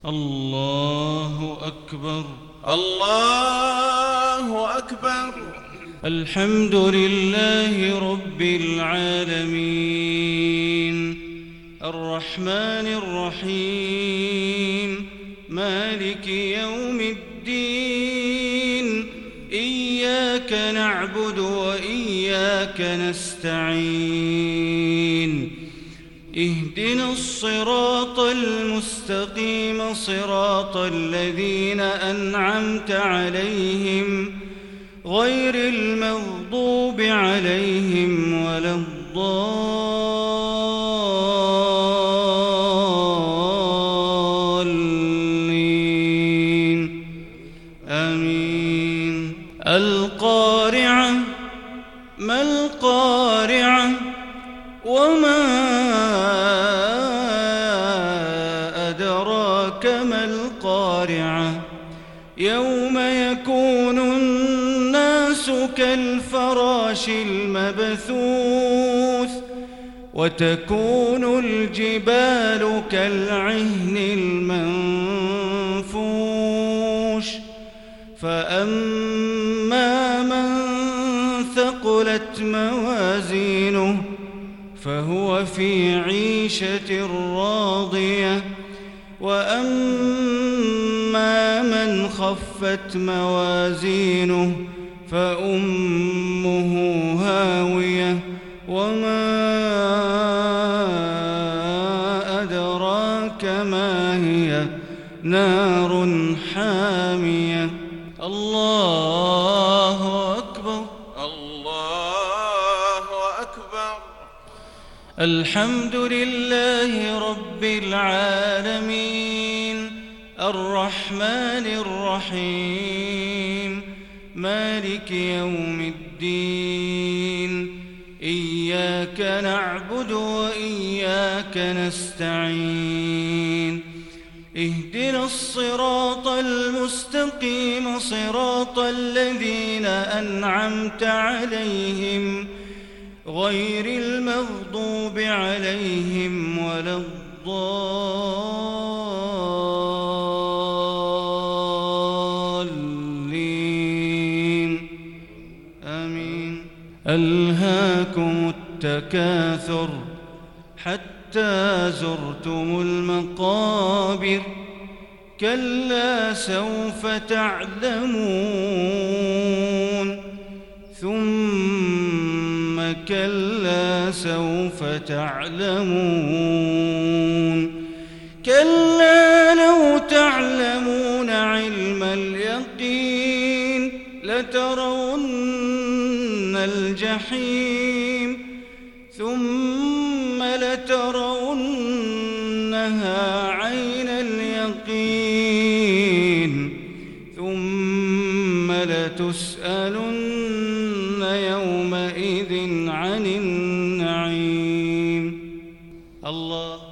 الله أكبر. الله أكبر. الحمد لله رب العالمين الرحمن الرحيم مالك يوم الدين إياك نعبد وإياك نستعين اهدنا الصراط المستقيم صراط الذين أنعمت عليهم غير المغضوب عليهم ولا الضالين آمين. القارعة ما القارعة وما أدراك ما القارعة يوم يكون الناس كالفراش المبثوث وتكون الجبال كالعهن المنفوش فأما من ثقلت موازينه فهو في عيشة راضية وأما من خفت موازينه فأمه هاوية وما أدراك ما هي نار حامية. الله أكبر. الله أكبر. الحمد لله رب العالمين الرحمن الرحيم مالك يوم الدين إياك نعبد وإياك نستعين اهدنا الصراط المستقيم صراط الذين أنعمت عليهم غير المغضوب عليهم ولا الضالين آمين. ألهاكم التكاثر حتى زرتم المقابر كلا سوف تعلمون ثم كلا سوف تعلمون كلا لو تعلمون علم اليقين لترون الجحيم ثم لترونها عين اليقين ثم لتسألن يومئذ عن النعيم. الله